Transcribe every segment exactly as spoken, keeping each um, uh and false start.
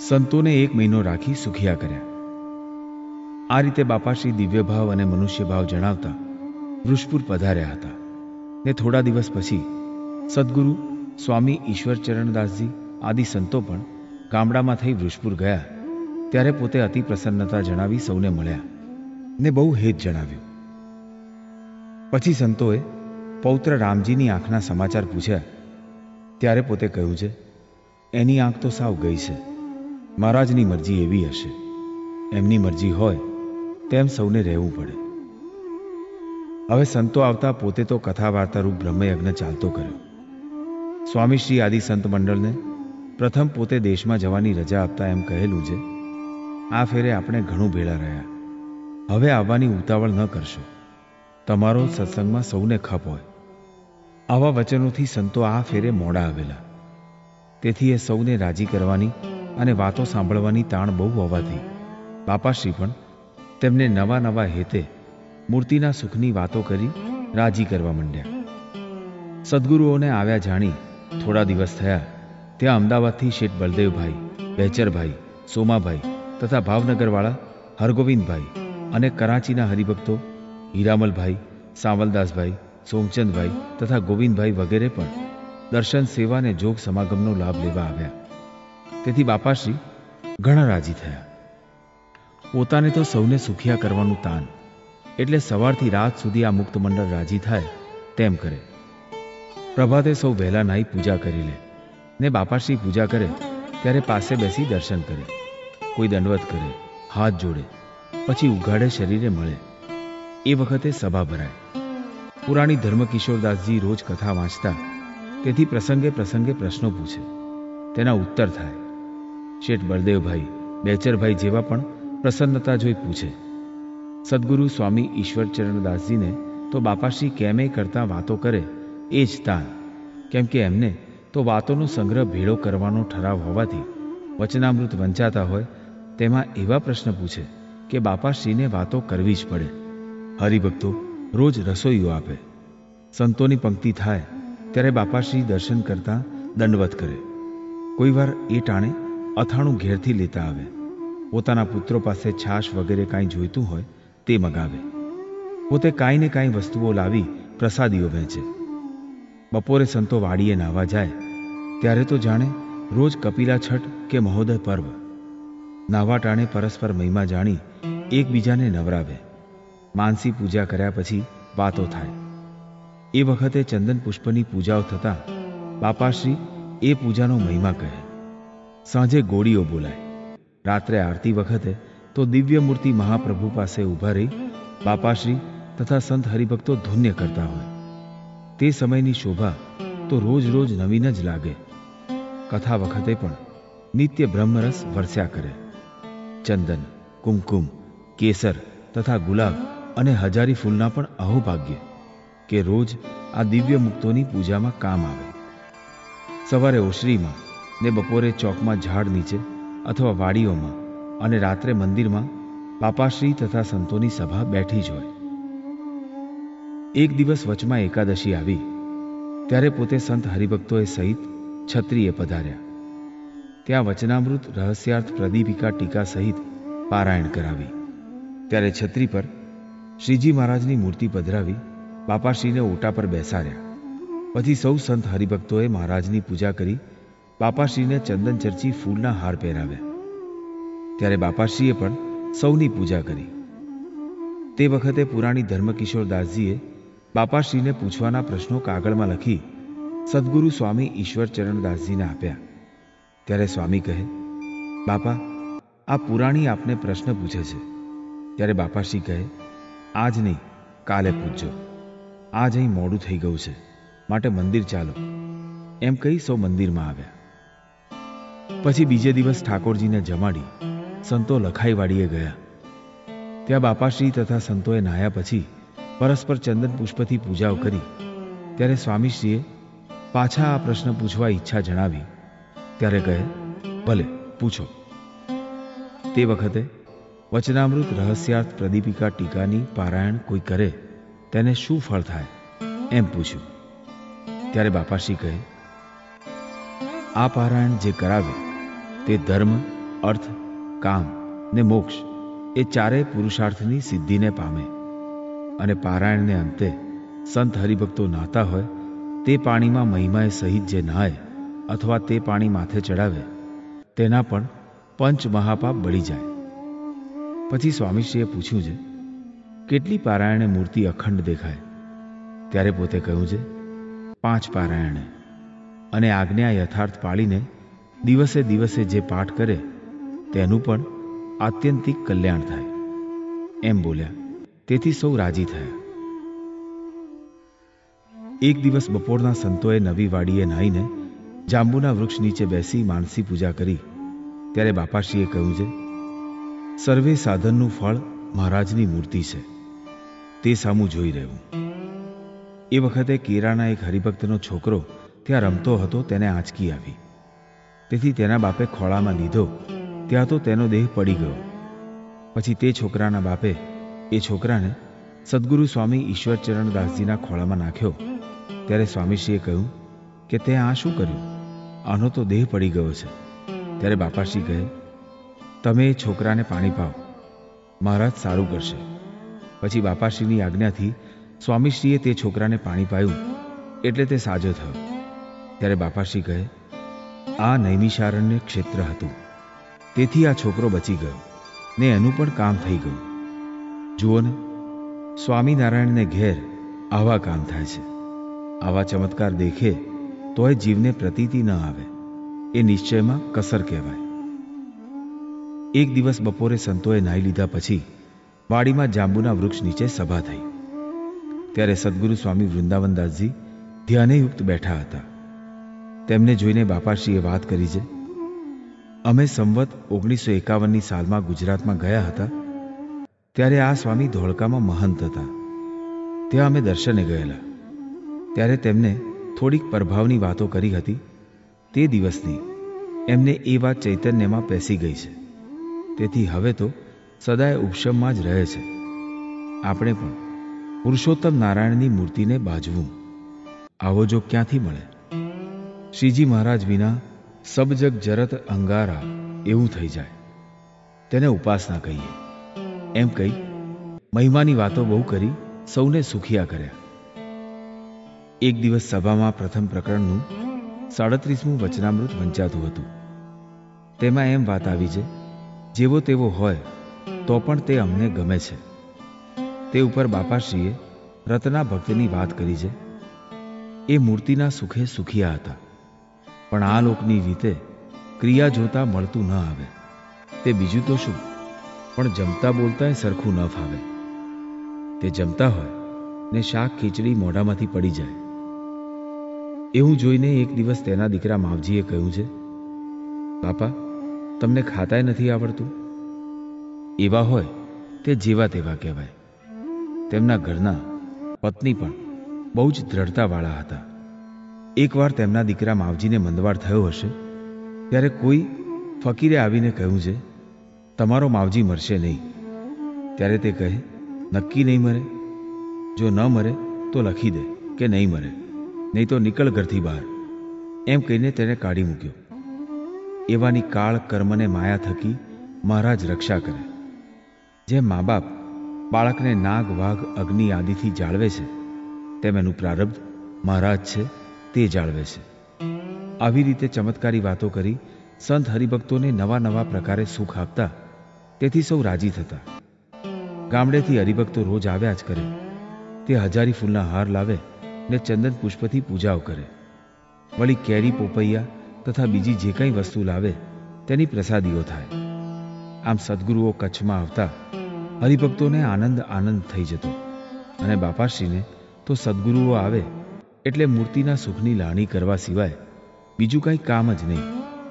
સંતોને એક મહિનો રાખી સુખિયા કર્યા. આ રીતે બાપાશ્રી દિવ્ય ભાવ અને મનુષ્ય ભાવ જણાવતા વૃષપુર પધાર્યા હતા ને થોડા દિવસ પછી સદગુરુ સ્વામી ઈશ્વરચરણદાસજી આદિ સંતો પણ ગામડામાં થઈ વૃષપુર ગયા. ત્યારે પોતે અતિ પ્રસન્નતા જણાવી સૌને મળ્યા ને બહુ હેત જણાવ્યું. પછી સંતોએ પૌત્ર રામજીની આંખના સમાચાર પૂછ્યા. ત્યારે પોતે કહ્યું છે, એની આંખ તો સાવ ગઈ છે. મહારાજની મરજી એવી હશે, એમની મરજી હોય તેમ સૌને રહેવું પડે. હવે સંતો આવતા પોતે તો કથા વાર્તારૂપ બ્રહ્મયજ્ઞ ચાલતો કર્યો. સ્વામીશ્રી આદિ સંત મંડળને પ્રથમ પોતે દેશમાં જવાની રજા આપતા એમ કહેલું છે, આ ફેરે આપણે ઘણું ભેળા રહ્યા, હવે આવવાની ઉતાવળ ન કરશો. તમારો સત્સંગમાં સૌને ખપ હોય. આવા વચનોથી સંતો આ ફેરે મોડા આવેલા. તેથી એ સૌને રાજી કરવાની અને વાતો સાંભળવાની તાણ બહુ હોવાથી બાપાશ્રી પણ તેમને નવા નવા હેતે મૂર્તિના સુખની વાતો કરી રાજી કરવા માંડ્યા. સદગુરુઓને આવ્યા જાણી થોડા દિવસ થયા ત્યાં અમદાવાદથી શેઠ બલદેવભાઈ, બેચરભાઈ, સોમાભાઈ તથા ભાવનગરવાળા હરગોવિંદભાઈ અને કરાંચીના હરિભક્તો હીરામલભાઈ, સાંવલદાસભાઈ, સોમચંદભાઈ તથા ગોવિંદભાઈ વગેરે પણ દર્શન, સેવા અને જોગ સમાગમનો લાભ લેવા આવ્યા. તેથી બાપાશ્રી ઘણા રાજી થયા. પોતાને તો સૌને સુખિયા કરવાનું તાન, એટલે સવારથી રાત સુધી આ મુક્ત મંડળ રાજી થાય તેમ કરે. પ્રભાતે સૌ વહેલા નાહી પૂજા કરી લે ને બાપાશ્રી પૂજા કરે ત્યારે પાસે બેસી દર્શન કરે. કોઈ દંડવત કરે, હાથ જોડે, પછી ઉઘાડે શરીરે મળે. એ વખતે સભા ભરાય. પુરાણી ધર્મકિશોરદાસજી રોજ કથા વાંચતા, તેથી પ્રસંગે પ્રસંગે પ્રશ્નો પૂછે, તેના ઉત્તર થાય. શેઠ બળદેવભાઈ, બેચરભાઈ જેવા પણ પ્રસન્નતા જોઈ પૂછે. સદગુરુ સ્વામી ઈશ્વરચરણદાસજીને તો બાપાશ્રી કેમે કરતા વાતો કરે એ જ તાન, કેમ કે એમને તો વાતોનો સંગ્રહ ભેળો કરવાનો ઠરાવ હોવાથી વચનામૃત વંચાતા હોય તેમાં એવા પ્રશ્ન પૂછે કે બાપાશ્રીને વાતો કરવી જ પડે. હરિભક્તો રોજ રસોઈઓ આપે. સંતોની પંક્તિ થાય ત્યારે બાપાશ્રી દર્શન કરતા દંડવત કરે. કોઈ વાર એ ટાણે અથાણું ઘેરથી લેતા આવે. પોતાના પુત્રો પાસે છાશ વગેરે કાંઈ જોઈતું હોય તે મગાવે. પોતે કાંઈ ને કાંઈ વસ્તુઓ લાવી પ્રસાદીઓ વહેંચે. બપોરે સંતો વાડીએ નાહવા જાય ત્યારે તો જાણે રોજ કપિલા છઠ કે મહોદય પર્વ. નાહવા ટાણે પરસ્પર મહિમા જાણી એકબીજાને નવરાવે. માનસી પૂજા કર્યા પછી વાતો થાય. એ વખતે ચંદન પુષ્પની પૂજાઓ થતાં બાપાશ્રી એ પૂજાનો મહિમા કહે. સાંજે ગોળીઓ બોલાય. રાત્રે આરતી વખતે તો દિવ્ય મૂર્તિ મહાપ્રભુ પાસે ઊભા રહી બાપાશ્રી તથા સંત હરિભક્તો ધુન્ય કરતા હોય. તે સમયની શોભા તો રોજ રોજ નવીન જ લાગે. કથા વખતે પણ નિત્ય બ્રહ્મરસ વરસ્યા કરે. ચંદન, કુમકુમ, કેસર તથા ગુલાબ અને હજારી ફૂલના પણ અહોભાગ્ય કે રોજ આ દિવ્ય મુક્તોની પૂજામાં કામ આવે. સવારે ઓશરીમાં ને બપોરે ચોકમાં ઝાડ નીચે અથવા વાડીઓમાં અને રાત્રે મંદિરમાં બાપાશ્રી તથા સંતોની સભા બેઠી જ હોય. એક દિવસ વચમાં એકાદશી આવી ત્યારે પોતે સંત હરિભક્તોએ સહિત છત્રીએ પધાર્યા. ત્યાં વચનામૃત, રહસ્યાર્થ, પ્રદીપિકા, ટીકા સહિત પારાયણ કરાવી. ત્યારે છત્રી પર શ્રીજી મહારાજની મૂર્તિ પધરાવી બાપાશ્રીને ઓટા પર બેસાડ્યા. પછી સૌ સંત હરિભક્તોએ મહારાજની પૂજા કરી બાપાશ્રીને ચંદન ચર્ચી ફૂલના હાર પહેરાવ્યા. ત્યારે બાપાશ્રીએ પણ સૌની પૂજા કરી. તે વખતે પુરાણી ધર્મકિશોરદાસજીએ બાપાશ્રીને પૂછવાના પ્રશ્નો કાગળમાં લખી સદગુરુ સ્વામી ઈશ્વરચરણદાસજીને આપ્યા. ત્યારે સ્વામી કહે, બાપા, આ પુરાણી આપને પ્રશ્ન પૂછે છે. ત્યારે બાપાશ્રી કહે, આજ નહીં, કાલે પૂછજો. આજ અહીં મોડું થઈ ગયું છે, માટે મંદિર ચાલો. એમ કહી સૌ મંદિરમાં આવ્યા. પછી બીજે દિવસ ઠાકોરજીને જમાડી સંતો લખાઈવાડીએ ગયા. ત્યાં બાપાશ્રી તથા સંતોએ નાહ્યા પછી પરસ્પર ચંદન પુષ્પથી પૂજાઓ કરી. ત્યારે સ્વામીશ્રીએ પાછા આ પ્રશ્ન પૂછવા ઈચ્છા જણાવી. ત્યારે કહે, ભલે પૂછો. તે વખતે વચનામૃત, રહસ્યાર્થ, પ્રદીપિકા, ટીકાની પારાયણ કોઈ કરે તેને શું ફળ થાય એમ પૂછ્યું. ત્યારે બાપાશ્રી કહે, આ પારાયણ જે કરાવે તે ધર્મ અર્થ, કામ ને મોક્ષ એ ચારેય પુરુષાર્થની સિદ્ધિને પામે. અને પારાયણને અંતે સંત હરિભક્તો નાહતા હોય તે પાણીમાં મહિમાએ સહિત જે નહાય અથવા તે પાણી માથે ચડાવે તેના પણ પંચ મહાપાપ બળી જાય. પછી સ્વામીશ્રીએ પૂછ્યું છે, કેટલી પારાયણે મૂર્તિ અખંડ દેખાય? ત્યારે પોતે કહ્યું છે, પાંચ પારાયણે. અને આજ્ઞા યથાર્થ પાળીને દિવસે દિવસે જે પાઠ કરે તેનું પણ આત્યંતિક કલ્યાણ થાય. એમ બોલ્યા. તેથી સૌ રાજી થયા. એક દિવસ બપોરના સંતોએ નવી વાડીએ નાહીને જાંબુના વૃક્ષ નીચે બેસી માનસી પૂજા કરી. ત્યારે બાપાશ્રીએ કહ્યું છે, સર્વે સાધનનું ફળ મહારાજની મૂર્તિ છે, તે સામું જોઈ રહેવું. એ વખતે કેરાના એક હરિભક્તનો છોકરો ત્યાં રમતો હતો, તેને આંચકી આવી. તેથી તેના બાપે ખોળામાં લીધો. ત્યાં તો તેનો દેહ પડી ગયો. પછી તે છોકરાના બાપે એ છોકરાને સદગુરુ સ્વામી ઈશ્વરચરણદાસજીના ખોળામાં નાખ્યો. ત્યારે સ્વામીશ્રીએ કહ્યું કે તે આ શું કર્યું? આનો તો દેહ પડી ગયો છે. ત્યારે બાપાશ્રી કહે, તમે એ છોકરાને પાણી પાઓ, મહારાજ સારું કરશે. પછી બાપાશ્રીની આજ્ઞાથી સ્વામીશ્રીએ તે છોકરાને પાણી પાયું એટલે તે સાજો થયો. ત્યારે બાપાશ્રી કહે, આ નૈમિષારણ્ય ક્ષેત્ર હતું, તેથી આ છોકરો બચી ગયો ને એનું પણ કામ થઈ ગયું. જુઓ ને, સ્વામિનારાયણને ઘેર આવા કામ થાય છે. આવા ચમત્કાર દેખે તોય જીવને પ્રતીતિ ન આવે એ નિશ્ચયમાં કસર કહેવાય. એક દિવસ બપોરે સંતોએ નાહી લીધા પછી વાડીમાં જાંબુના વૃક્ષ નીચે સભા થઈ. ત્યારે સદગુરુ સ્વામી વૃંદાવનદાસજી ધ્યાનેયુક્ત બેઠા હતા. તેમને જોઈને બાપાશ્રીએ વાત કરી છે, અમે સંવત ઓગણીસો એકાવનની સાલમાં ગુજરાતમાં ગયા હતા. ત્યારે આ સ્વામી ધોળકામાં મહંત હતા. ત્યાં અમે દર્શને ગયેલા. ત્યારે તેમને થોડીક પ્રભાવની વાતો કરી હતી. તે દિવસની એમને એ વાત ચૈતન્યમાં પેસી ગઈ છે. તેથી હવે તો સદાય ઉપશમમાં જ રહે છે. આપણે પણ પુરુષોત્તમ નારાયણની મૂર્તિને બાજવું, આવો જો ક્યાંથી મળે? શ્રીજી મહારાજ વિના સબ જગ જરત અંગારા એવું થઈ જાય. તેને ઉપાસના કહીએ. એમ કહી મહિમાની વાતો બહુ કરી સૌને સુખિયા કર્યા. એક દિવસ સભામાં પ્રથમ પ્રકરણનું સાડત્રીસમું વચનામૃત વંચાતું હતું. તેમાં એમ વાત આવી છે, જેવો તેવો હોય તો પણ તે અમને ગમે છે. તે ઉપર બાપાશ્રીએ રત્ના ભક્તની વાત કરી છે. એ મૂર્તિના સુખે સુખિયા હતા, પણ આ લોકની રીતે ક્રિયા જોતા મળતું ન આવે. તે બીજું તો શું, પણ જમતા બોલતાય સરખું ન ફાવે. તે જમતા હોય ને શાક ખીચડી મોઢામાંથી પડી જાય. એવું જોઈને એક દિવસ તેના દીકરા માવજીએ કહ્યું છે, બાપા, તમને ખાતાય નથી આવડતું? એવા હોય તે જેવા તેવા કહેવાય. તેમના ઘરના પત્ની પણ બહુ જ દ્રઢતાવાળા હતા. એકવાર તેમના દીકરા માવજીને મંદવાડ થયો હશે, ત્યારે કોઈ ફકીરે આવીને કહ્યું છે, તમારો માવજી મરશે નહીં. ત્યારે તે કહે, નક્કી નહીં મરે? જો ન મરે તો લખી દે કે નહીં મરે, નહીં તો નીકળ ઘરથી બહાર. એમ કહીને તેને કાઢી મૂક્યો. એવાની કાળ કર્મને માયા થકી મહારાજ રક્ષા કરે. જેમ મા બાપ બાળકને નાગ વાઘ અગ્નિ આદિથી જાળવે છે, તેમ એનું પ્રારબ્ધ મહારાજ છે તે જાળવે છે. આવી રીતે ચમત્કારી વાતો કરી સંત હરિભક્તોને નવા નવા પ્રકારે સુખ આપતા. તેથી સૌ રાજી થતા. ગામડેથી હરિભક્તો રોજ આવ્યા જ કરે. તે હજારી ફૂલના હાર લાવે ને ચંદન પુષ્પથી પૂજાઓ કરે. વળી કેરી પોપૈયા તથા બીજી જે કંઈ વસ્તુ લાવે તેની પ્રસાદીઓ થાય. આમ સદગુરુઓ કચ્છમાં આવતા હરિભક્તોને આનંદ આનંદ થઈ જતો. અને બાપાશ્રીને તો સદગુરુઓ આવે એટલે મૂર્તિના સુખની લાણી કરવા સિવાય બીજું કંઈ કામ જ નહીં.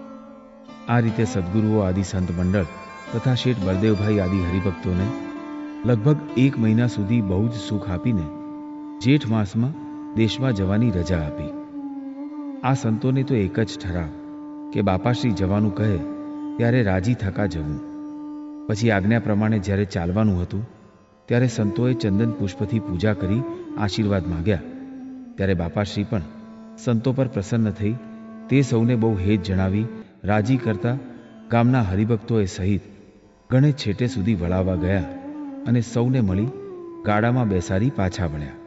આ રીતે સદગુરુઓ આદિ સંત મંડળ તથા શેઠ બળદેવભાઈ આદિ હરિભક્તોને લગભગ એક મહિના સુધી બહુ જ સુખ આપીને જેઠ માસમાં દેશમાં જવાની રજા આપી. આ સંતોને તો એક જ ઠરાવ કે બાપાશ્રી જવાનું કહે ત્યારે રાજી થકા જવું. પછી આજ્ઞા પ્રમાણે જ્યારે ચાલવાનું હતું ત્યારે સંતોએ ચંદન પુષ્પથી પૂજા કરી આશીર્વાદ માગ્યા. ત્યારે બાપાશ્રી પણ સંતો પર પ્રસન્ન થઈ તે સૌને બહુ હેત જણાવી રાજી કરતા ગામના હરિભક્તોએ સહિત ગણે છેટે સુધી વળાવવા ગયા અને સૌને મળી ગાડામાં બેસાડી પાછા વળ્યા.